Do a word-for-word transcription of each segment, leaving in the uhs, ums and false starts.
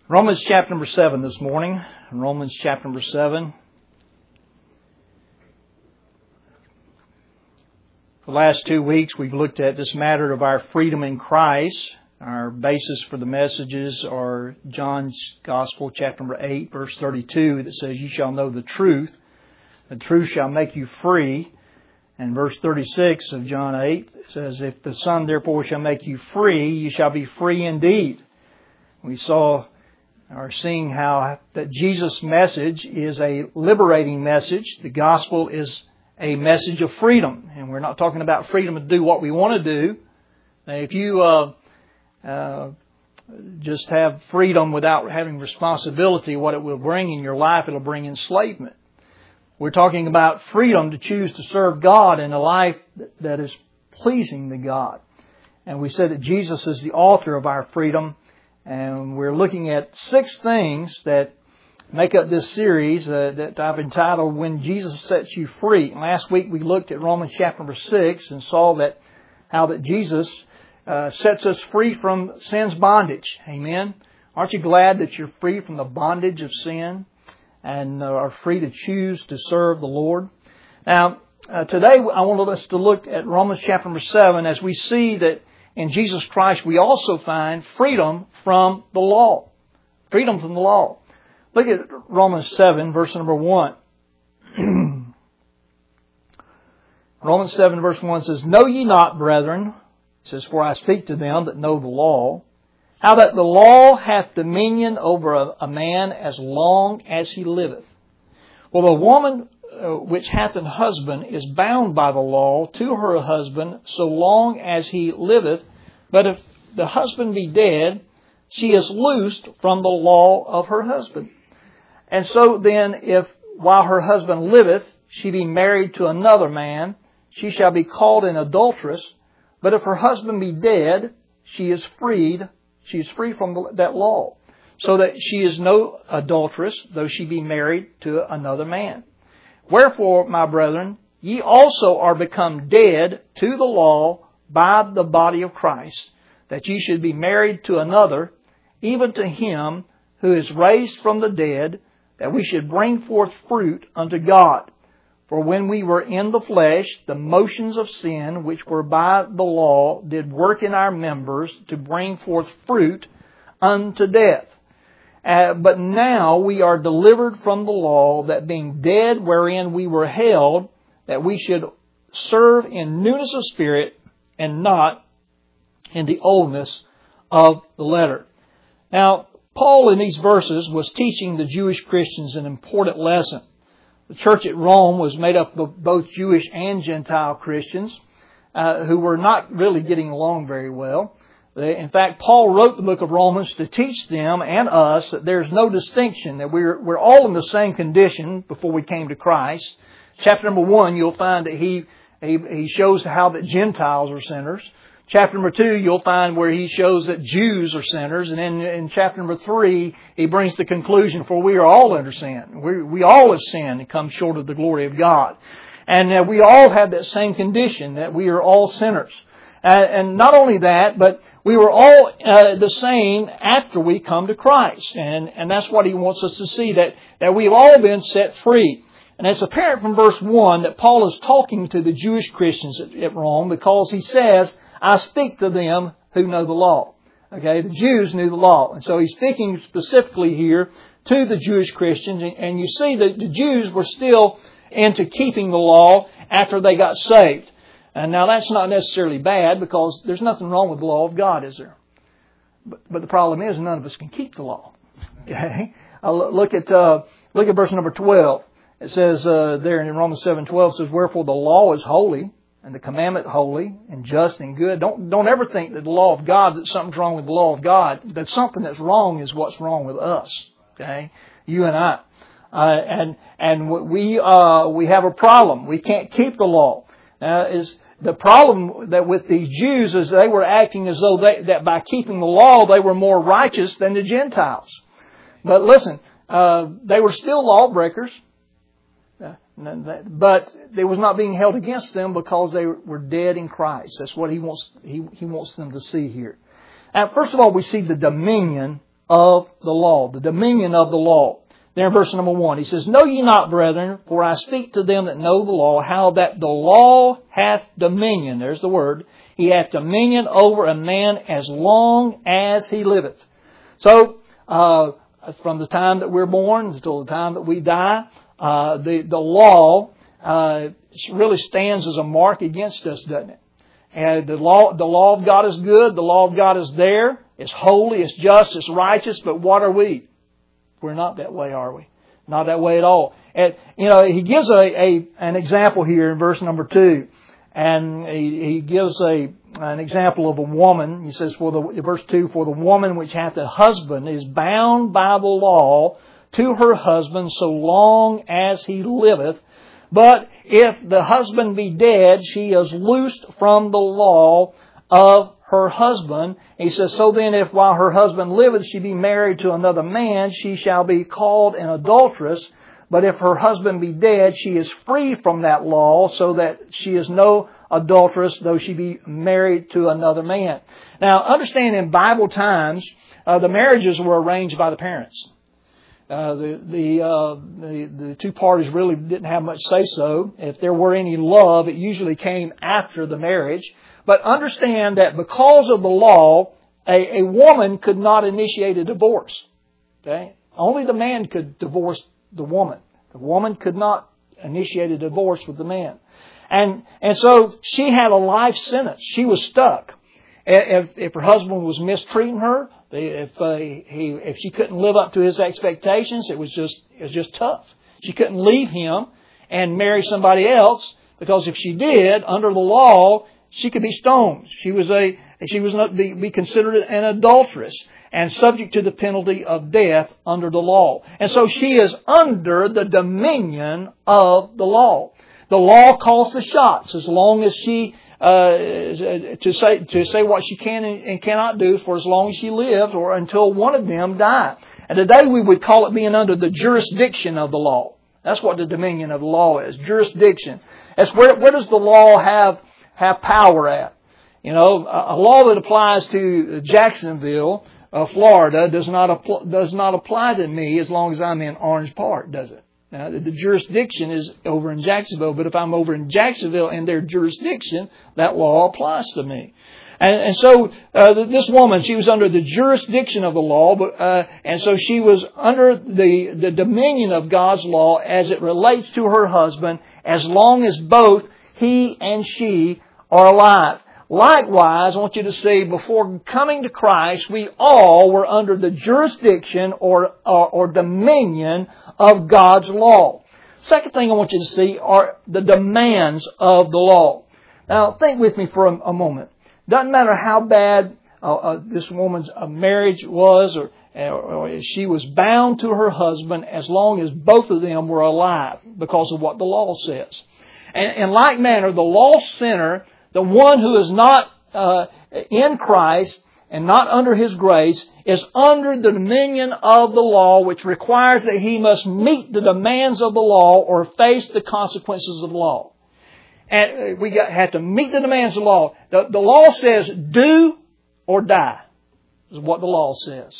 Romans chapter number seven this morning. Romans chapter number seven. For the last two weeks we've looked at this matter of our freedom in Christ. Our basis for the messages are John's Gospel chapter number eight verse thirty-two that says, "You shall know the truth. The truth shall make you free." And verse thirty-six of John eight says, "If the Son therefore shall make you free, you shall be free indeed." We saw or seeing how that Jesus' message is a liberating message. The gospel is a message of freedom. And we're not talking about freedom to do what we want to do. Now, if you uh, uh, just have freedom without having responsibility, what it will bring in your life, it'll bring enslavement. We're talking about freedom to choose to serve God in a life that is pleasing to God. And we said that Jesus is the author of our freedom. And we're looking at six things that make up this series uh, that I've entitled, When Jesus Sets You Free. Last week we looked at Romans chapter number six and saw that how that Jesus uh, sets us free from sin's bondage. Amen. Aren't you glad that you're free from the bondage of sin and uh, are free to choose to serve the Lord? Now, uh, today I want us to look at Romans chapter number seven as we see that in Jesus Christ, we also find freedom from the law. Freedom from the law. Look at Romans seven, verse number one. Romans seven, verse one says, "Know ye not, brethren," it says, "for I speak to them that know the law, how that the law hath dominion over a, a man as long as he liveth. Well, the woman uh, which hath an husband is bound by the law to her husband so long as he liveth. But if the husband be dead, she is loosed from the law of her husband. And so then, if while her husband liveth, she be married to another man, she shall be called an adulteress. But if her husband be dead, she is freed. She is free from that law, so that she is no adulteress, though she be married to another man. Wherefore, my brethren, ye also are become dead to the law by the body of Christ, that ye should be married to another, even to him who is raised from the dead, that we should bring forth fruit unto God. For when we were in the flesh, the motions of sin, which were by the law, did work in our members to bring forth fruit unto death. Uh, but now we are delivered from the law, that being dead wherein we were held, that we should serve in newness of spirit and not in the oldness of the letter." Now, Paul in these verses was teaching the Jewish Christians an important lesson. The church at Rome was made up of both Jewish and Gentile Christians uh, who were not really getting along very well. In fact, Paul wrote the book of Romans to teach them and us that there's no distinction, that we're we're all in the same condition before we came to Christ. Chapter number one, you'll find that he he, he shows how that Gentiles are sinners. Chapter number two, you'll find where he shows that Jews are sinners. And then in chapter number three, he brings the conclusion, for we are all under sin. We, we all have sinned and come short of the glory of God. And uh, we all have that same condition, that we are all sinners. Uh, and not only that, but we were all uh, the same after we come to Christ. And, and that's what he wants us to see, that, that we've all been set free. And it's apparent from verse one that Paul is talking to the Jewish Christians at, at Rome, because he says, "I speak to them who know the law." Okay, the Jews knew the law. And so he's speaking specifically here to the Jewish Christians. And, and you see that the Jews were still into keeping the law after they got saved. And now that's not necessarily bad, because there's nothing wrong with the law of God, is there? But, but the problem is none of us can keep the law. Okay, I'll look at uh, look at verse number twelve. It says uh, there in Romans seven twelve, it says, "Wherefore the law is holy, and the commandment holy, and just and good." Don't don't ever think that the law of God, that something's wrong with the law of God. That something that's wrong is what's wrong with us. Okay, you and I, uh, and and we uh, we have a problem. We can't keep the law. Uh, is the problem that with these Jews is they were acting as though they, that by keeping the law they were more righteous than the Gentiles. But listen, uh, they were still lawbreakers. But it was not being held against them because they were dead in Christ. That's what he wants he, he wants them to see here. Now, first of all, we see the dominion of the law, the dominion of the law. There in verse number one, he says, Know ye not, brethren, for I speak to them that know the law, how that the law hath dominion. There's the word. He hath dominion over a man as long as he liveth. So, uh, from the time that we're born until the time that we die, uh, the, the law uh, really stands as a mark against us, doesn't it? And the law, the law of God is good. The law of God is there. It's holy, it's just, it's righteous. But what are we? We're not that way, are we? Not that way at all. And, you know, he gives a, a an example here in verse number two. And he, he gives a an example of a woman. He says, for the verse two, For the woman which hath a husband is bound by the law to her husband so long as he liveth. But if the husband be dead, she is loosed from the law of her husband. He says, So then if while her husband liveth she be married to another man, she shall be called an adulteress. But if her husband be dead, she is free from that law, so that she is no adulteress, though she be married to another man. Now, understand in Bible times, uh, the marriages were arranged by the parents. Uh, the the, uh, the the two parties really didn't have much say so. If there were any love, it usually came after the marriage. But understand that because of the law, a, a woman could not initiate a divorce. Okay, only the man could divorce the woman. The woman could not initiate a divorce with the man, and and so she had a life sentence. She was stuck. If if her husband was mistreating her, if uh, he if she couldn't live up to his expectations, it was just it was just tough. She couldn't leave him and marry somebody else, because if she did, under the law, she could be stoned. She was a she was not be, be considered an adulteress and subject to the penalty of death under the law. And so she is under the dominion of the law. The law calls the shots as long as she Uh, to say to say what she can and cannot do for as long as she lives, or until one of them die. And today we would call it being under the jurisdiction of the law. That's what the dominion of the law is. Jurisdiction. That's where where does the law have have power at? You know, a, a law that applies to Jacksonville, uh, Florida, does not apl- does not apply to me as long as I'm in Orange Park, does it? Now, the jurisdiction is over in Jacksonville, but if I'm over in Jacksonville and their jurisdiction, that law applies to me. And, and so uh, this woman, she was under the jurisdiction of the law, but uh, and so she was under the, the dominion of God's law as it relates to her husband, as long as both he and she are alive. Likewise, I want you to see, before coming to Christ, we all were under the jurisdiction or, or, or dominion of God's law. Second thing I want you to see are the demands of the law. Now, think with me for a, a moment. Doesn't matter how bad uh, uh, this woman's uh, marriage was, or, or she was bound to her husband as long as both of them were alive, because of what the law says. And in like manner, the lost sinner, the one who is not uh, in Christ and not under His grace, is under the dominion of the law, which requires that he must meet the demands of the law or face the consequences of the law. And we got, have to meet the demands of the law. The, the law says, do or die, is what the law says.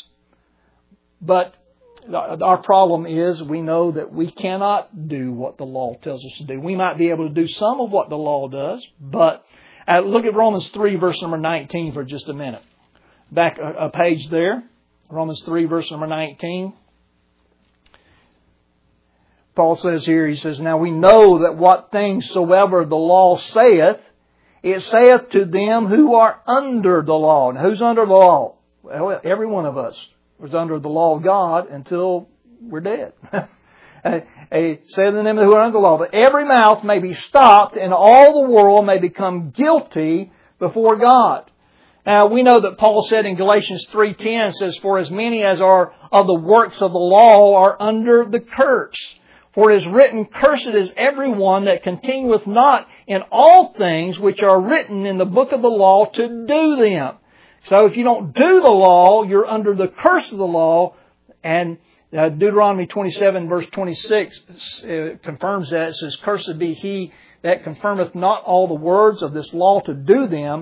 But our problem is we know that we cannot do what the law tells us to do. We might be able to do some of what the law does, but uh, look at Romans three, verse number nineteen for just a minute. Back a, a page there. Romans three, verse number nineteen. Paul says here, he says, Now we know that what things soever the law saith, it saith to them who are under the law. And who's under the law? Well, every one of us was under the law of God until we're dead. It saith to them who are under the law, that every mouth may be stopped and all the world may become guilty before God. Now, we know that Paul said in Galatians three ten, says, For as many as are of the works of the law are under the curse. For it is written, Cursed is everyone that continueth not in all things which are written in the book of the law to do them. So if you don't do the law, you're under the curse of the law. And uh, Deuteronomy twenty-seven, verse twenty-six uh, confirms that. It says, Cursed be he that confirmeth not all the words of this law to do them.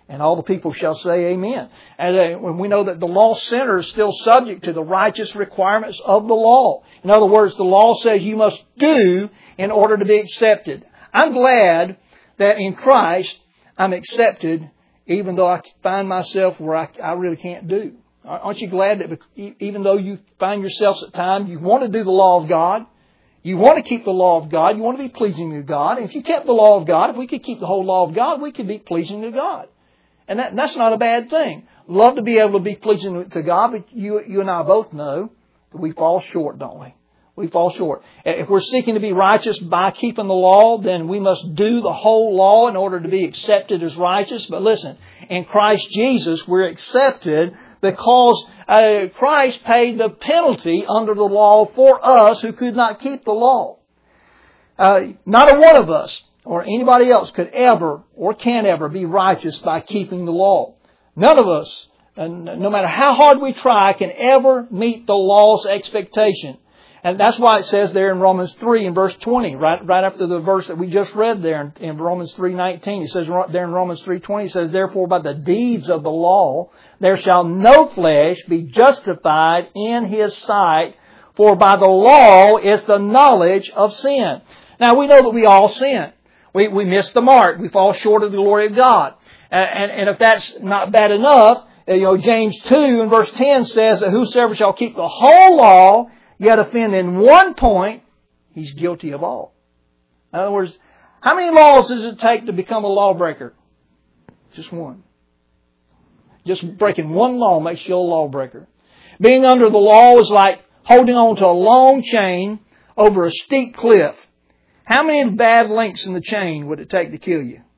And all the people shall say amen. And uh, when we know that the law sinner is still subject to the righteous requirements of the law. In other words, the law says you must do in order to be accepted. I'm glad that in Christ I'm accepted even though I find myself where I, I really can't do. Aren't you glad that even though you find yourselves at times, you want to do the law of God, you want to keep the law of God, you want to be pleasing to God. And if you kept the law of God, if we could keep the whole law of God, we could be pleasing to God. And that, that's not a bad thing. Love to be able to be pleasing to God, but you, you and I both know that we fall short, don't we? We fall short. If we're seeking to be righteous by keeping the law, then we must do the whole law in order to be accepted as righteous. But listen, in Christ Jesus, we're accepted because uh, Christ paid the penalty under the law for us who could not keep the law. Uh, not a one of us or anybody else could ever or can ever be righteous by keeping the law. None of us, and no matter how hard we try, can ever meet the law's expectation. And that's why it says there in Romans three in verse twenty, right, right after the verse that we just read there in, in Romans three nineteen. It says there in Romans three twenty, it says, therefore by the deeds of the law there shall no flesh be justified in his sight, for by the law is the knowledge of sin. Now we know that we all sin. We, we miss the mark. We fall short of the glory of God. And, and, and if that's not bad enough, you know, James two in verse ten says that whosoever shall keep the whole law yet offend in one point, he's guilty of all. In other words, how many laws does it take to become a lawbreaker? Just one. Just breaking one law makes you a lawbreaker. Being under the law is like holding on to a long chain over a steep cliff. How many bad links in the chain would it take to kill you?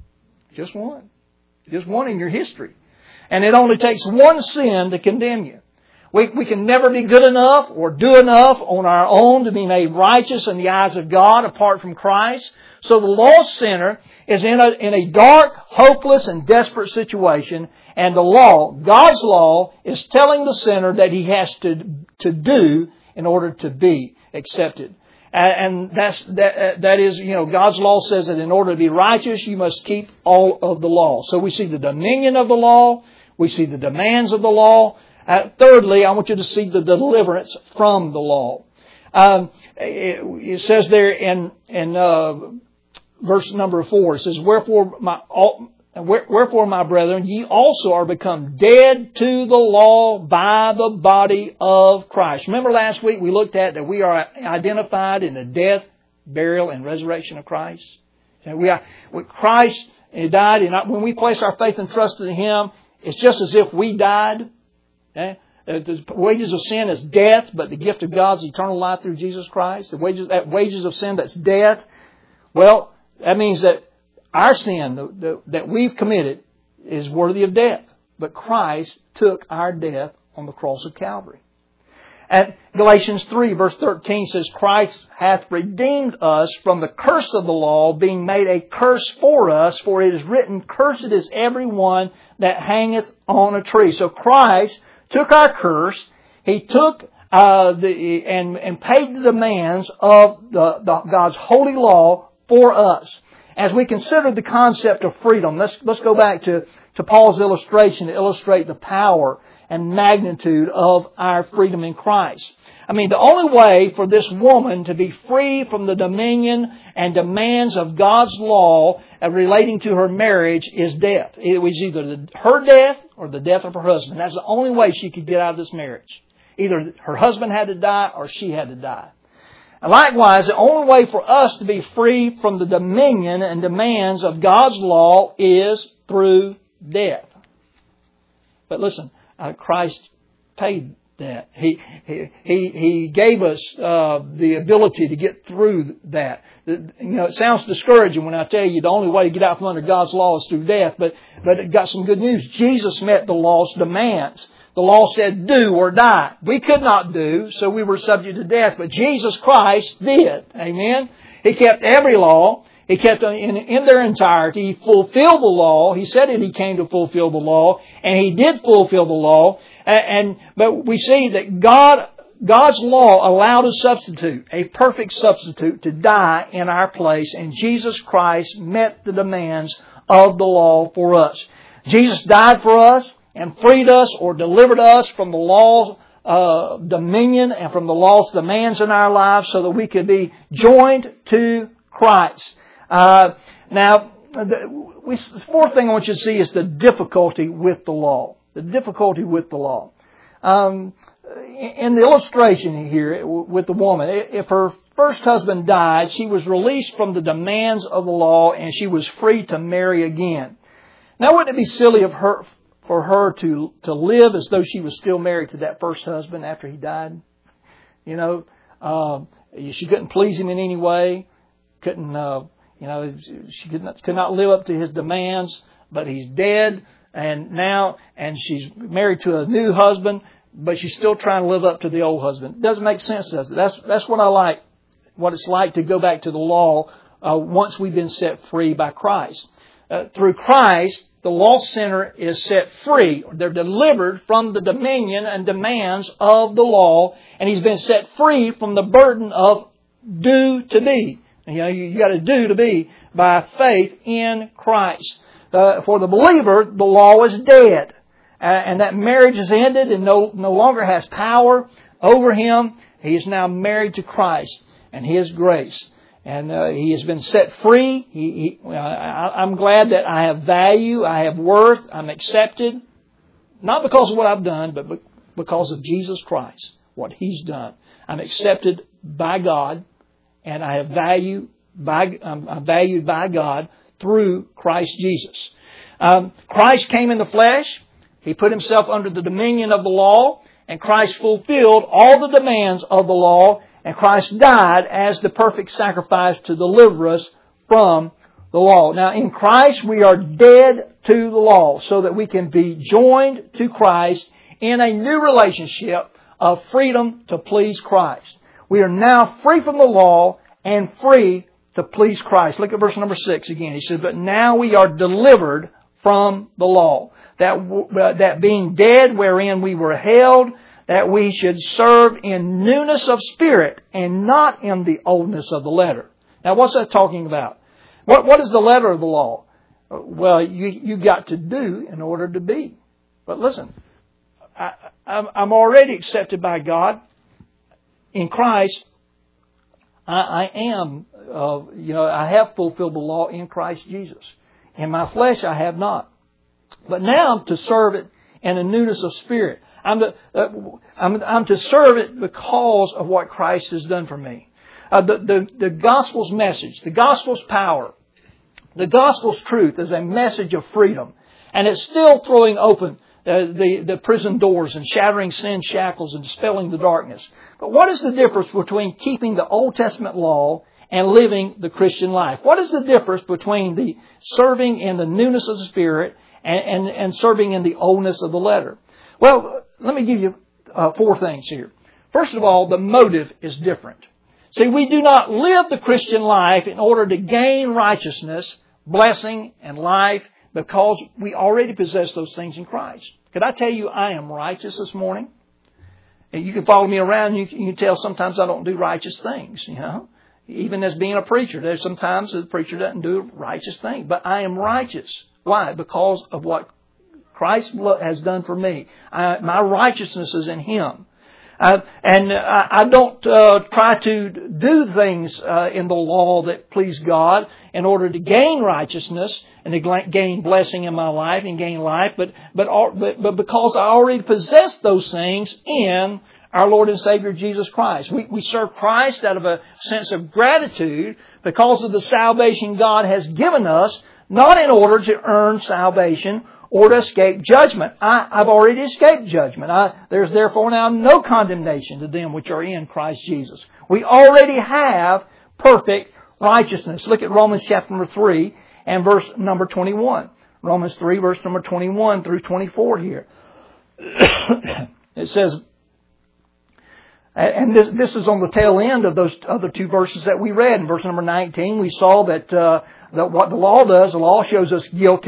Just one. Just one in your history. And it only takes one sin to condemn you. We, we can never be good enough or do enough on our own to be made righteous in the eyes of God apart from Christ. So the lost sinner is in a, in a dark, hopeless, and desperate situation. And the law, God's law, is telling the sinner that he has to, to do in order to be accepted. And that's, that, that is, you know, God's law says that in order to be righteous, you must keep all of the law. So we see the dominion of the law. We see the demands of the law. Uh, thirdly, I want you to see the deliverance from the law. Um, it, it says there in in uh, verse number four, it says, "Wherefore, my all, wherefore, my brethren, ye also are become dead to the law by the body of Christ." Remember last week we looked at that we are identified in the death, burial, and resurrection of Christ. And we are with Christ. He died, and when we place our faith and trust in Him, it's just as if we died. Okay? The wages of sin is death, but the gift of God is eternal life through Jesus Christ. The wages, that wages of sin, that's death. Well, that means that our sin the, the, that we've committed is worthy of death. But Christ took our death on the cross of Calvary. And Galatians three verse thirteen says, "Christ hath redeemed us from the curse of the law, being made a curse for us. For it is written, Cursed is every one that hangeth on a tree." So Christ took our curse. He took uh, the and and paid the demands of the, the God's holy law for us. As we consider the concept of freedom, let's let's go back to, to Paul's illustration to illustrate the power and magnitude of our freedom in Christ. I mean, the only way for this woman to be free from the dominion and demands of God's law relating to her marriage is death. It was either her death or the death of her husband. That's the only way she could get out of this marriage. Either her husband had to die or she had to die. And likewise, the only way for us to be free from the dominion and demands of God's law is through death. But listen, uh, Christ paid that. He he he, he gave us uh, the ability to get through that. You know, it sounds discouraging when I tell you the only way to get out from under God's law is through death. But but it got some good news. Jesus met the law's demands. The law said, "Do or die." We could not do, so we were subject to death. But Jesus Christ did. Amen. He kept every law. He kept them in, in their entirety. He fulfilled the law. He said that He came to fulfill the law, and He did fulfill the law. And, and but we see that God, God's law allowed a substitute, a perfect substitute, to die in our place, and Jesus Christ met the demands of the law for us. Jesus died for us and freed us or delivered us from the law's uh, dominion and from the law's demands in our lives so that we could be joined to Christ. Uh, now, the, we, the fourth thing I want you to see is the difficulty with the law. The difficulty with the law. Um, in the illustration here with the woman, if her first husband died, she was released from the demands of the law and she was free to marry again. Now, wouldn't it be silly of her for her to, to live as though she was still married to that first husband after he died? You know, uh, she couldn't please him in any way. Couldn't, uh, you know, she could not, could not live up to his demands, but he's dead. And now, and she's married to a new husband, but she's still trying to live up to the old husband. It doesn't make sense, does it? That's, that's what I like, what it's like to go back to the law uh, once we've been set free by Christ. Uh, through Christ, the lost sinner is set free. They're delivered from the dominion and demands of the law, and he's been set free from the burden of do to be. You know, you got to do to be by faith in Christ. Uh, for the believer, the law is dead. Uh, and that marriage is ended and no, no longer has power over him. He is now married to Christ and His grace. And uh, he has been set free. He, he, I, I'm glad that I have value, I have worth, I'm accepted. Not because of what I've done, but because of Jesus Christ, what He's done. I'm accepted by God, and I have value by, I'm, I'm valued by God through Christ Jesus. Um, Christ came in the flesh. He put Himself under the dominion of the law, and Christ fulfilled all the demands of the law, and Christ died as the perfect sacrifice to deliver us from the law. Now, in Christ, we are dead to the law so that we can be joined to Christ in a new relationship of freedom to please Christ. We are now free from the law and free to please Christ. Look at verse number six again. He says, but now we are delivered from the law. That, uh, that being dead wherein we were held, that we should serve in newness of spirit and not in the oldness of the letter. Now, what's that talking about? What, what is the letter of the law? Well, you, you got to do in order to be. But listen, I, I'm, I'm already accepted by God. In Christ, I, I am, uh, you know, I have fulfilled the law in Christ Jesus. In my flesh, I have not. But now I'm to serve it in a newness of spirit. I'm to, uh, I'm, I'm to serve it because of what Christ has done for me. Uh, the, the, the gospel's message, the gospel's power, the gospel's truth is a message of freedom. And it's still throwing open uh, the, the prison doors and shattering sin shackles and dispelling the darkness. But what is the difference between keeping the Old Testament law and living the Christian life? What is the difference between the serving in the newness of the Spirit and, and, and serving in the oldness of the letter? Well, let me give you uh, four things here. First of all, the motive is different. See, we do not live the Christian life in order to gain righteousness, blessing, and life because we already possess those things in Christ. Could I tell you I am righteous this morning? And you can follow me around and you can, you can tell sometimes I don't do righteous things, you know. Even as being a preacher, there's sometimes the preacher doesn't do a righteous thing. But I am righteous. Why? Because of what Christ has done for me. I, my righteousness is in Him. Uh, and I, I don't uh, try to do things uh, in the law that please God in order to gain righteousness and to gain blessing in my life and gain life, but but but, but because I already possess those things in our Lord and Savior Jesus Christ. We, we serve Christ out of a sense of gratitude because of the salvation God has given us, not in order to earn salvation or to escape judgment. I, I've already escaped judgment. I, there's therefore now no condemnation to them which are in Christ Jesus. We already have perfect righteousness. Look at Romans chapter number three and verse number twenty-one. Romans three, verse number twenty-one through twenty-four here. It says, and this, this is on the tail end of those other two verses that we read. In verse number nineteen, we saw that, uh, that what the law does, the law shows us guilty.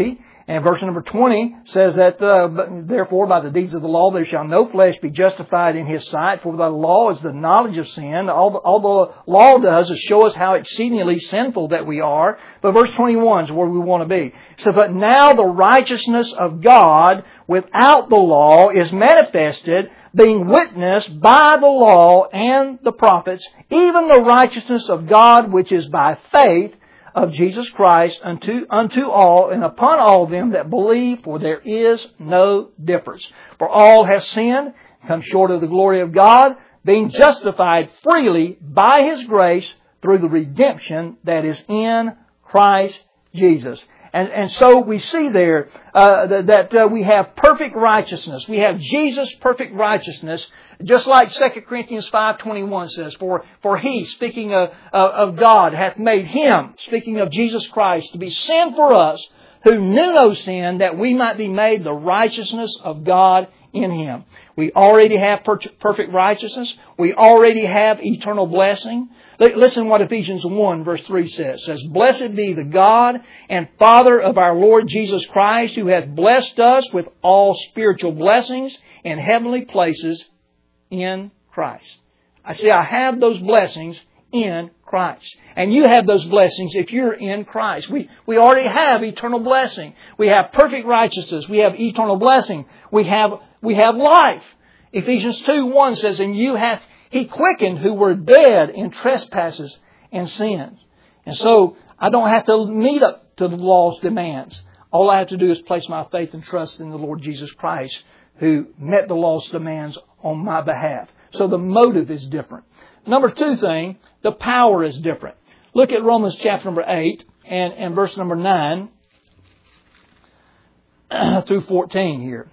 And verse number twenty says that, uh, therefore, by the deeds of the law, there shall no flesh be justified in His sight, for the law is the knowledge of sin. All the, all the law does is show us how exceedingly sinful that we are. But verse twenty-one is where we want to be. So, but now the righteousness of God without the law is manifested, being witnessed by the law and the prophets, even the righteousness of God which is by faith of Jesus Christ unto, unto all and upon all them that believe, for there is no difference. For all have sinned, come short of the glory of God, being justified freely by His grace through the redemption that is in Christ Jesus. And, and so we see there uh, that, that uh, we have perfect righteousness. We have Jesus' perfect righteousness. Just like Second Corinthians five twenty-one says, For for He, speaking of, of God, hath made Him, speaking of Jesus Christ, to be sin for us, who knew no sin, that we might be made the righteousness of God in Him. We already have per- perfect righteousness. We already have eternal blessing. Listen what Ephesians one verse three says. It says, Blessed be the God and Father of our Lord Jesus Christ, who hath blessed us with all spiritual blessings in heavenly places in Christ. I say I have those blessings in Christ. And you have those blessings if you're in Christ. We, we already have eternal blessing. We have perfect righteousness. We have eternal blessing. We have, we have life. Ephesians two one says, And you hath He quickened who were dead in trespasses and sins. And so I don't have to meet up to the law's demands. All I have to do is place my faith and trust in the Lord Jesus Christ, who met the law's demands on my behalf. So the motive is different. Number two thing, the power is different. Look at Romans chapter number eight and, and verse number nine through fourteen here.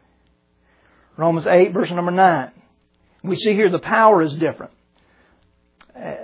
Romans eight, verse number nine. We see here the power is different. Uh,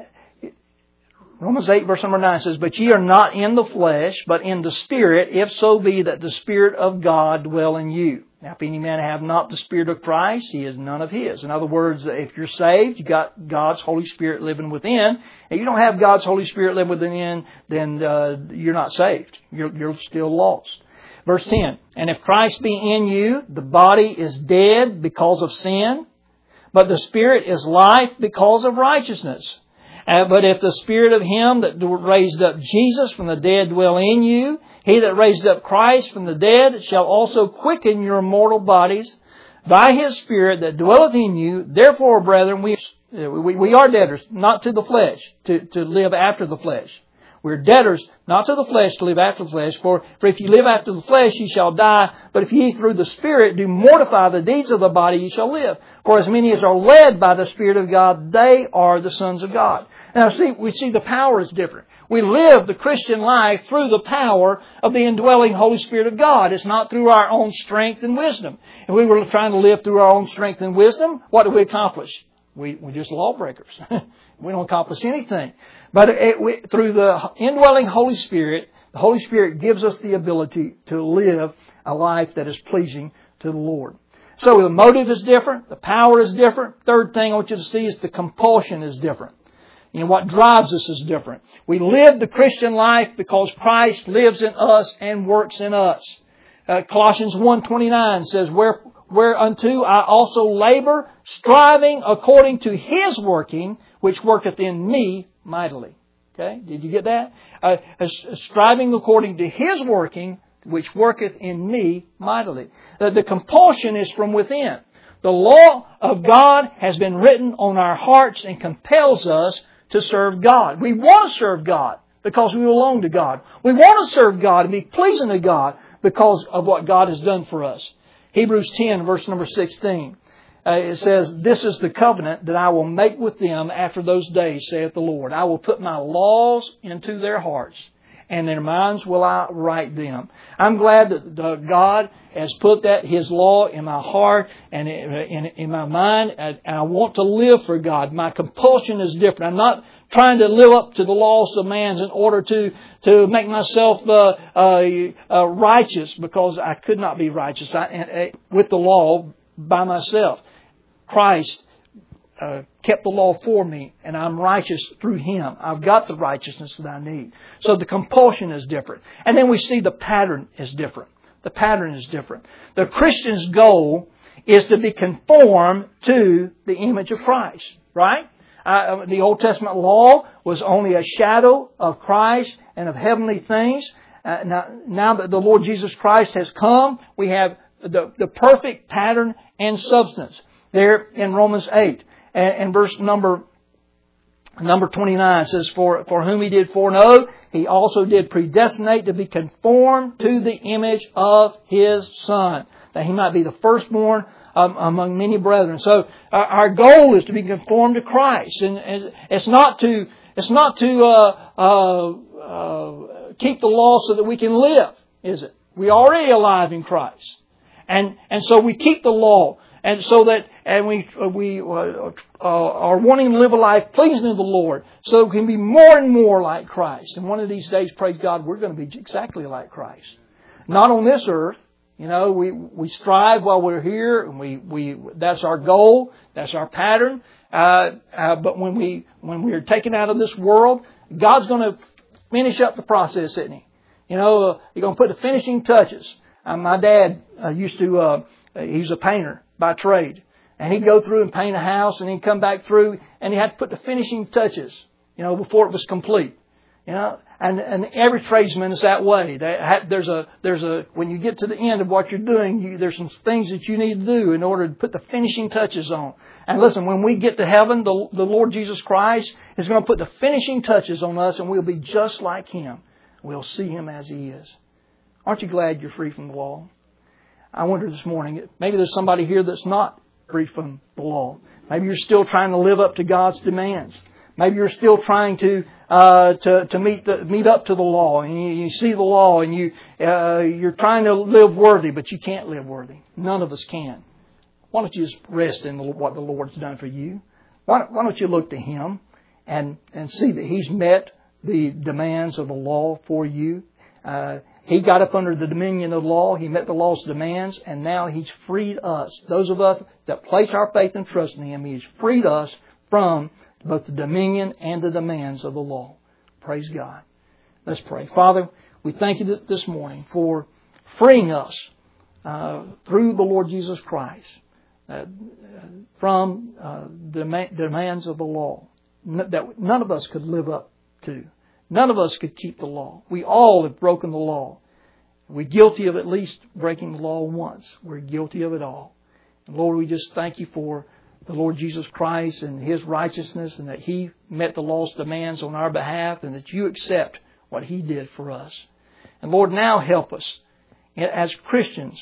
Romans eight, verse number nine says, But ye are not in the flesh, but in the Spirit, if so be that the Spirit of God dwell in you. Now, if any man have not the Spirit of Christ, he is none of His. In other words, if you're saved, you've got God's Holy Spirit living within. If you don't have God's Holy Spirit living within, then uh, you're not saved. You're, you're still lost. Verse ten, And if Christ be in you, the body is dead because of sin, but the Spirit is life because of righteousness. Uh, but if the Spirit of Him that raised up Jesus from the dead dwell in you, He that raised up Christ from the dead shall also quicken your mortal bodies by His Spirit that dwelleth in you. Therefore, brethren, we, we, we are debtors, not to the flesh, to, to live after the flesh. We're debtors, not to the flesh, to live after the flesh. For, for if you live after the flesh, ye shall die. But if ye through the Spirit do mortify the deeds of the body, ye shall live. For as many as are led by the Spirit of God, they are the sons of God. Now, see, we see the power is different. We live the Christian life through the power of the indwelling Holy Spirit of God. It's not through our own strength and wisdom. If we were trying to live through our own strength and wisdom, what do we accomplish? We, we're just lawbreakers. We don't accomplish anything. But it, we, through the indwelling Holy Spirit, the Holy Spirit gives us the ability to live a life that is pleasing to the Lord. So the motive is different. The power is different. Third thing I want you to see is the compulsion is different. You know, what drives us is different. We live the Christian life because Christ lives in us and works in us. Uh, Colossians one twenty-nine says, Where, Whereunto I also labor, striving according to His working, which worketh in me mightily. Okay, did you get that? Uh, striving according to His working, which worketh in me mightily. The, the compulsion is from within. The law of God has been written on our hearts and compels us to serve God. We want to serve God because we belong to God. We want to serve God and be pleasing to God because of what God has done for us. Hebrews ten, verse number sixteen. Uh, it says, This is the covenant that I will make with them after those days, saith the Lord. I will put my laws into their hearts, and their minds will I write them. I'm glad that uh, God has put that, His law in my heart and in, in, in my mind. And I want to live for God. My compulsion is different. I'm not trying to live up to the law's demands in order to, to make myself uh, uh, uh, righteous, because I could not be righteous I, uh, with the law by myself. Christ uh, kept the law for me, and I'm righteous through Him. I've got the righteousness that I need. So the compulsion is different. And then we see the pattern is different. The pattern is different. The Christian's goal is to be conformed to the image of Christ. Right? Uh, the Old Testament law was only a shadow of Christ and of heavenly things. Uh, now, now that the Lord Jesus Christ has come, we have the, the perfect pattern and substance. There in Romans eight and, and verse number Number twenty-nine says, for, for whom He did foreknow, He also did predestinate to be conformed to the image of His Son, that He might be the firstborn um, among many brethren. So uh, our goal is to be conformed to Christ, and, and it's not to it's not to uh, uh, uh, keep the law so that we can live, is it? We're already alive in Christ, and and so we keep the law. And so that, and we we uh, are wanting to live a life pleasing to the Lord, so we can be more and more like Christ. And one of these days, praise God, we're going to be exactly like Christ. Not on this earth, you know. We we strive while we're here, and we we that's our goal, that's our pattern. Uh, uh, but when we when we are taken out of this world, God's going to finish up the process, isn't He? You know, uh, He's going to put the finishing touches. Uh, my dad uh, used to. Uh, he's a painter by trade. And he'd go through and paint a house, and he'd come back through and he had to put the finishing touches, you know, before it was complete. You know, and, and every tradesman is that way. There's a, there's a, when you get to the end of what you're doing, you, there's some things that you need to do in order to put the finishing touches on. And listen, when we get to heaven, the, the Lord Jesus Christ is going to put the finishing touches on us, and we'll be just like Him. We'll see Him as He is. Aren't you glad you're free from the law? I wonder this morning, maybe there's somebody here that's not free from the law. Maybe you're still trying to live up to God's demands. Maybe you're still trying to uh, to to meet the, meet up to the law, and you, you see the law, and you uh, you're trying to live worthy, but you can't live worthy. None of us can. Why don't you just rest in the, what the Lord's done for you? Why, why don't you look to Him and and see that He's met the demands of the law for you? Uh, He got up under the dominion of the law. He met the law's demands, and now He's freed us. Those of us that place our faith and trust in Him, He's freed us from both the dominion and the demands of the law. Praise God. Let's pray. Father, we thank You this morning for freeing us uh, through the Lord Jesus Christ uh, from uh, the demands of the law that none of us could live up to. None of us could keep the law. We all have broken the law. We're guilty of at least breaking the law once. We're guilty of it all. And Lord, we just thank You for the Lord Jesus Christ and His righteousness, and that He met the law's demands on our behalf, and that You accept what He did for us. And Lord, now help us as Christians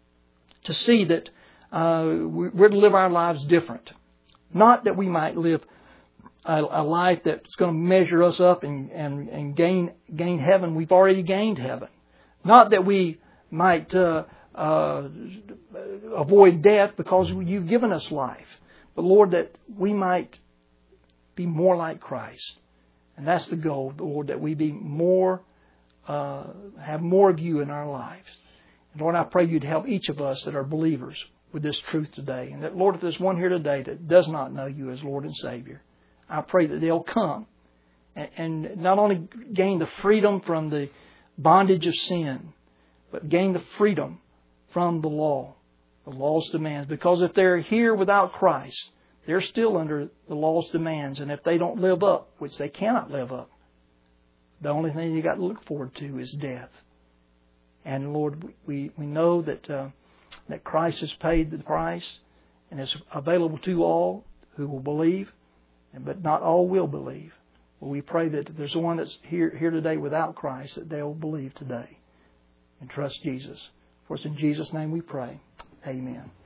to see that uh, we're to live our lives different. Not that we might live A, a life that's going to measure us up and, and, and gain gain heaven. We've already gained heaven. Not that we might uh, uh, avoid death, because You've given us life. But Lord, that we might be more like Christ. And that's the goal, Lord, that we be more, uh, have more of You in our lives. And Lord, I pray You'd help each of us that are believers with this truth today. And that, Lord, if there's one here today that does not know You as Lord and Savior, I pray that they'll come and not only gain the freedom from the bondage of sin, but gain the freedom from the law, the law's demands. Because if they're here without Christ, they're still under the law's demands. And if they don't live up, which they cannot live up, the only thing you got to look forward to is death. And Lord, we, we know that uh, that Christ has paid the price, and it's available to all who will believe. But not all will believe. Well, we pray that if there's one that's here, here today without Christ, that they'll believe today and trust Jesus. For it's in Jesus' name we pray. Amen.